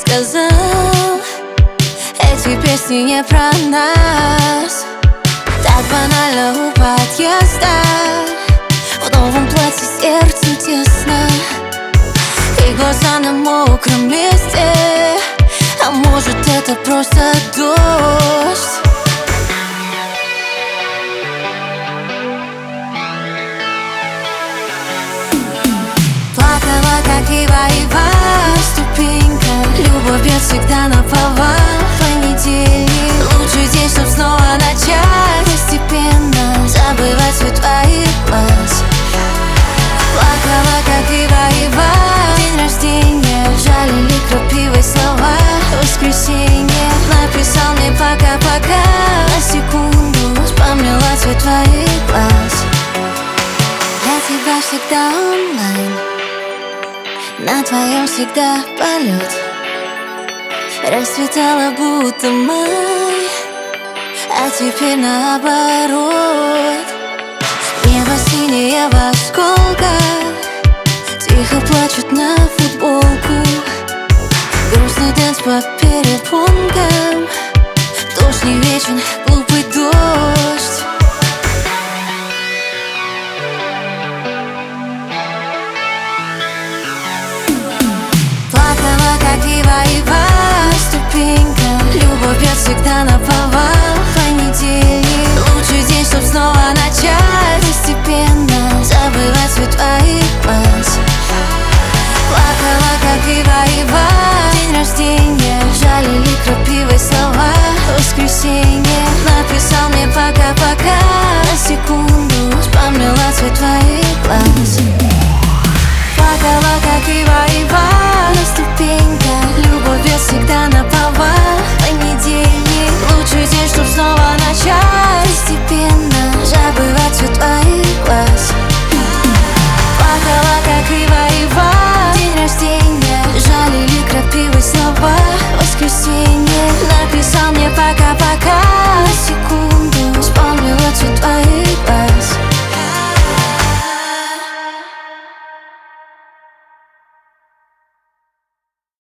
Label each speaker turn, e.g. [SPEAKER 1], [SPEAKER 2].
[SPEAKER 1] сказал, эти песни не про нас. Так банально у подъезда, в новом платье сердцу тесно, и глаза на мокром месте. А может, это просто дождь? Плакала, как Ива, ступенька. Любовь бьет всегда наповал. Понедельник, лучший день, чтоб снова начать. Постепенно забывать цвет твоих глаз. Плакала, как Ива, день рождения. Жалили крапивой слова. Воскресенье, написал мне пока-пока. На секунду вспомнила цвет твоих глаз. Я тебя всегда онлайн, на твоем всегда полет. Расцветала будто май, а теперь наоборот. Небо синее в осколках, тихо плачут на футболку. Грустный дэнс по перепонкам. Дождь не вечен, глупый дождь. Плакала, как Ива, ступенька. Любовь бьет всегда наповал. Понедельник, лучший день, чтоб снова начать. Постепенно забывать цвет твоих глаз. Плакала, как Ива, день рождения. Жалили крапивой слова. Воскресенье, написал мне пока-пока. На секунду вспомнила цвет твоих глаз. Плакала, как Ива, на ступеньках. Любовь бьет всегда наповал. Понедельник, лучший день, чтоб снова начать. Постепенно